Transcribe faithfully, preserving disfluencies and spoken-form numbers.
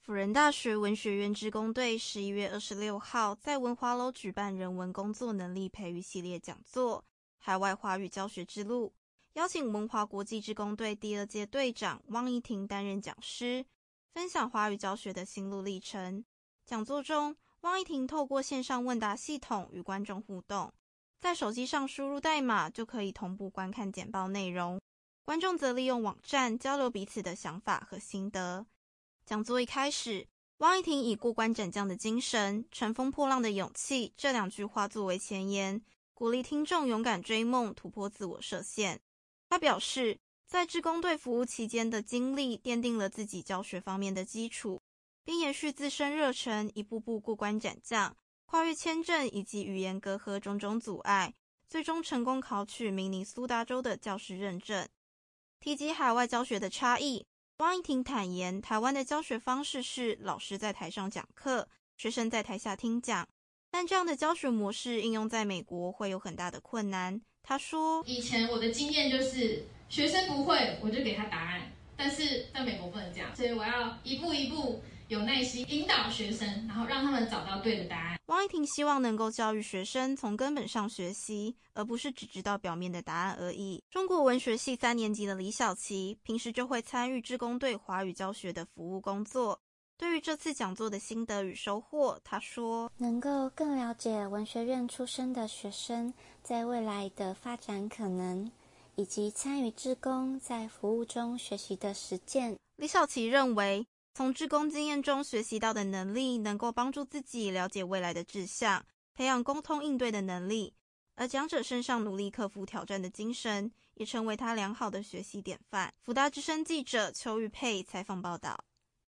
辅仁大学文学院志工队十一月二十六号在文华楼举办人文工作能力培育系列讲座《海外华语教学之路》，邀请文华国际志工队第二届队长汪怡婷担任讲师，分享华语教学的心路历程。讲座中，汪怡婷透过线上问答系统与观众互动，在手机上输入代码就可以同步观看简报内容，观众则利用网站交流彼此的想法和心得。讲座一开始，汪怡婷以过关斩将的精神、乘风破浪的勇气这两句话作为前言，鼓励听众勇敢追梦，突破自我设限。他表示，在志工队服务期间的经历奠定了自己教学方面的基础，并延续自身热忱，一步步过关斩将，跨越签证以及语言隔阂种种阻碍，最终成功考取明尼苏达州的教师认证。提及海外教学的差异，汪怡婷坦言，台湾的教学方式是老师在台上讲课，学生在台下听讲，但这样的教学模式应用在美国会有很大的困难。他说， 以前我的经验就是学生不会我就给他答案，但是在美国不能这样，所以我要一步一步有耐心引导学生，然后让他们找到对的答案。 汪怡婷希望能够教育学生从根本上学习，而不是只知道表面的答案而已。中国文学系三年级的李小琪平时就会参与志工队华语教学的服务工作。对于这次讲座的心得与收获，他说， 能够更了解文学院出身的学生在未来的发展可能，以及参与志工在服务中学习的实践。 李小琪认为，从志工经验中学习到的能力能够帮助自己了解未来的志向，培养沟通应对的能力，而讲者身上努力克服挑战的精神也成为他良好的学习典范。辅大之声记者邱玉佩采访报道。